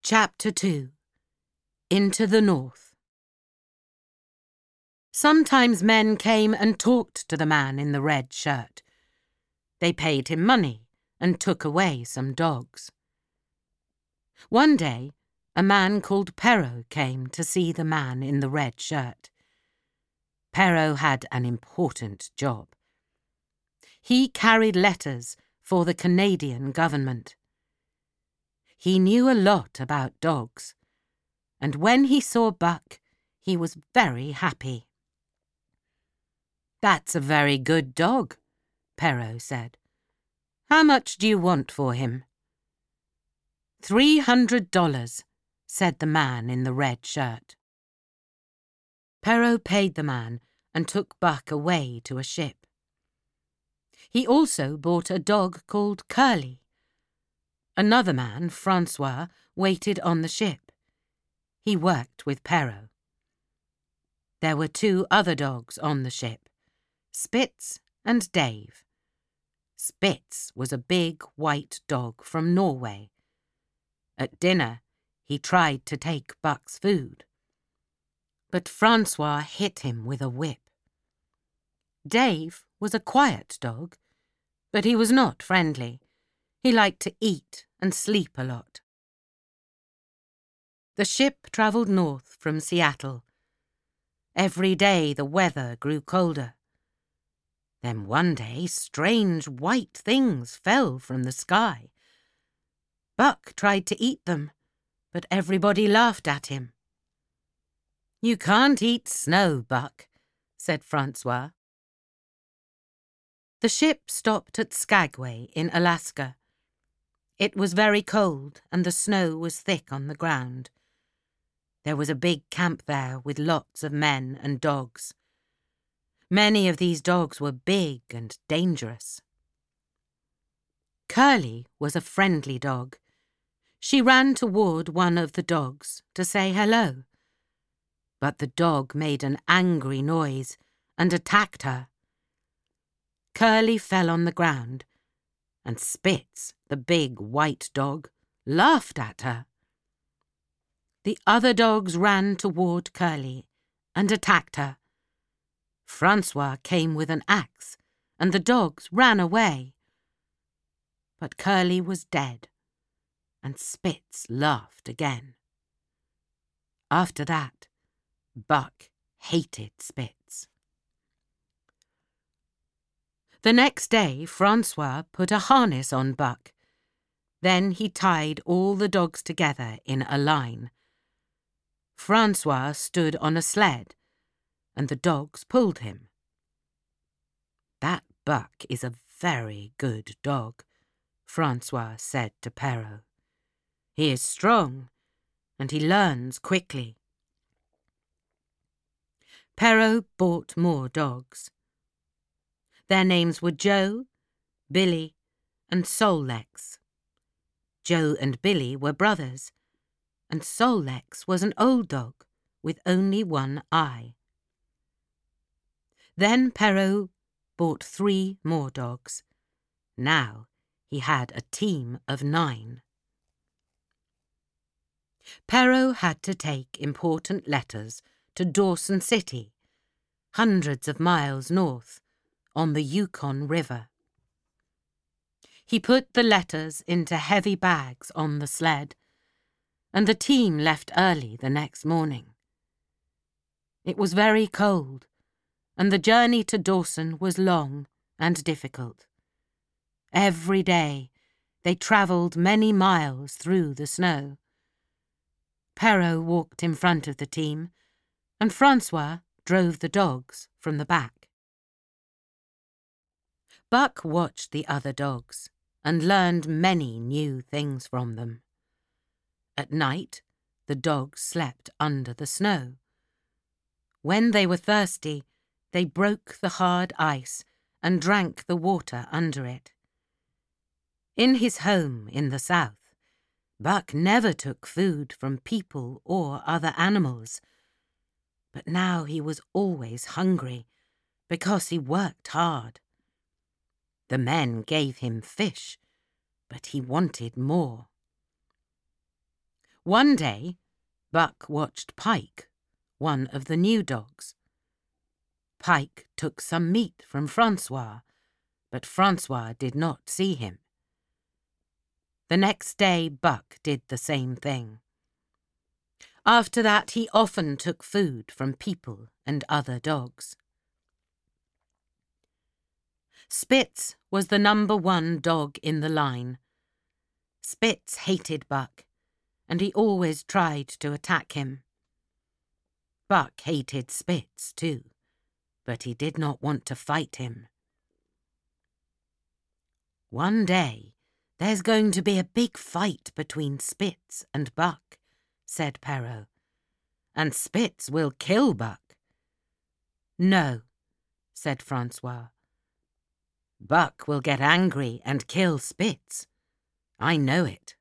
Chapter 2. Into the North. Sometimes men came and talked to the man in the red shirt. They paid him money and took away some dogs. One day, a man called Perrault came to see the man in the red shirt. Perrault had an important job. He carried letters for the Canadian government. He knew a lot about dogs, and when he saw Buck, he was very happy. "That's a very good dog," Perrault said. "How much do you want for him?" $300, said the man in the red shirt. Perrault paid the man and took Buck away to a ship. He also bought a dog called Curly. Another man, Francois, waited on the ship. He worked with Perrault. There were 2 other dogs on the ship, Spitz and Dave. Spitz was a big white dog from Norway. At dinner, he tried to take Buck's food, but Francois hit him with a whip. Dave was a quiet dog, but he was not friendly. He liked to eat and sleep a lot. The ship travelled north from Seattle. Every day the weather grew colder. Then one day strange white things fell from the sky. Buck tried to eat them, but everybody laughed at him. "You can't eat snow, Buck," said Francois. The ship stopped at Skagway in Alaska. It was very cold and the snow was thick on the ground. There was a big camp there with lots of men and dogs. Many of these dogs were big and dangerous. Curly was a friendly dog. She ran toward one of the dogs to say hello. But the dog made an angry noise and attacked her. Curly fell on the ground, and Spitz, the big white dog, laughed at her. The other dogs ran toward Curly and attacked her. Francois came with an axe, and the dogs ran away. But Curly was dead, and Spitz laughed again. After that, Buck hated Spitz. The next day, Francois put a harness on Buck. Then he tied all the dogs together in a line. Francois stood on a sled, and the dogs pulled him. "That Buck is a very good dog," Francois said to Perrault. "He is strong, and he learns quickly." Perrault bought more dogs. Their names were Joe, Billy, and Sol-Leks. Joe and Billy were brothers, and Sol-Leks was an old dog with only one eye. Then Perrault bought 3 more dogs. Now he had a team of 9. Perrault had to take important letters to Dawson City, hundreds of miles north, on the Yukon River. He put the letters into heavy bags on the sled, and the team left early the next morning. It was very cold, and the journey to Dawson was long and difficult. Every day they travelled many miles through the snow. Perrault walked in front of the team, and Francois drove the dogs from the back. Buck watched the other dogs and learned many new things from them. At night, the dogs slept under the snow. When they were thirsty, they broke the hard ice and drank the water under it. In his home in the south, Buck never took food from people or other animals. But now he was always hungry because he worked hard. The men gave him fish, but he wanted more. One day, Buck watched Pike, one of the new dogs. Pike took some meat from Francois, but Francois did not see him. The next day, Buck did the same thing. After that, he often took food from people and other dogs. Spitz was the #1 dog in the line. Spitz hated Buck, and he always tried to attack him. Buck hated Spitz too, but he did not want to fight him. One day, there's going to be a big fight between Spitz and Buck, said Perrault, and Spitz will kill Buck. No, said Francois. Buck will get angry and kill Spitz. I know it.